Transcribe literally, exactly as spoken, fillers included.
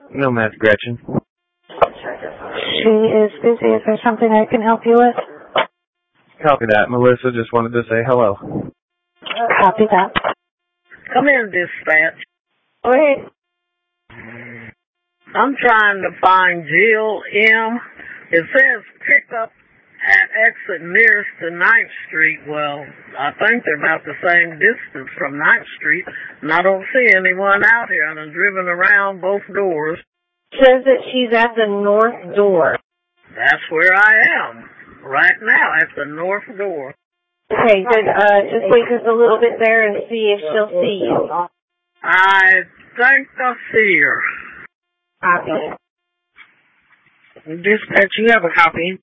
No, Miss Gretchen. She is busy. Is there something I can help you with? Copy that. Melissa just wanted to say hello. Copy that. Come in, dispatch. Wait. I'm trying to find Jill M. It says pick up at exit nearest to ninth Street. Well, I think they're about the same distance from ninth Street, and I don't see anyone out here, and I've driven around both doors. Says that she's at the north door. That's where I am, right now, at the north door. Okay, good. Uh, just wait just a little bit there and see if she'll see you. I think I see her. Copy. Dispatch, you have a copy.